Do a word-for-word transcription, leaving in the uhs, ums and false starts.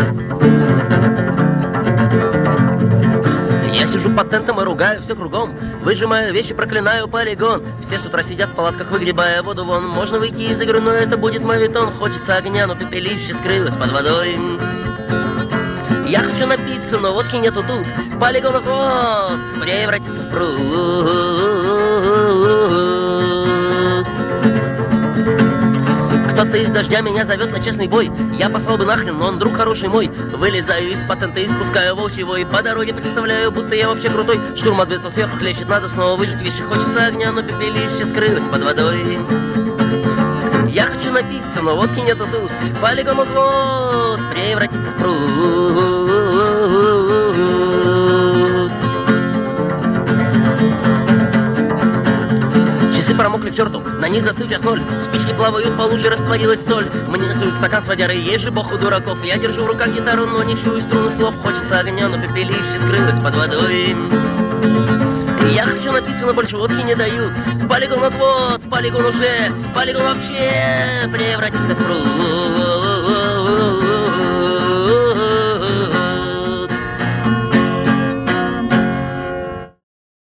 Я сижу под тентом и ругаю все кругом, выжимаю вещи, проклинаю полигон. Все с утра сидят в палатках, выгребая воду вон. Можно выйти из игры, но это будет моветон. Хочется огня, но пепелище скрылось под водой. Я хочу напиться, но водки нету тут. Полигон вот превратится в пруд. Кто-то из дождя меня зовет на честный бой. Я послал бы нахрен, но он друг хороший мой. Вылезаю из патента и спускаю волчьего. И по дороге представляю, будто я вообще крутой. Штурм ответил сверху, хлещет, надо снова выжить вещи. Хочется огня, но пепелище скрылось под водой. Я хочу напиться, но водки нету тут. Полигон вот превратится в пруд. Часы промокли к черту, на них застыл час ноль. Спички плавают по луже, растворилась соль. Мне несут стакан с водярой, есть же бог у дураков. Я держу в руках гитару, но не чую струны слов. Хочется огня, но пепелище скрылось под водой. Я хочу напиться, но больше водки не дают. Полигон вот-вот, полигон уже, полигон вообще превратился в пруд.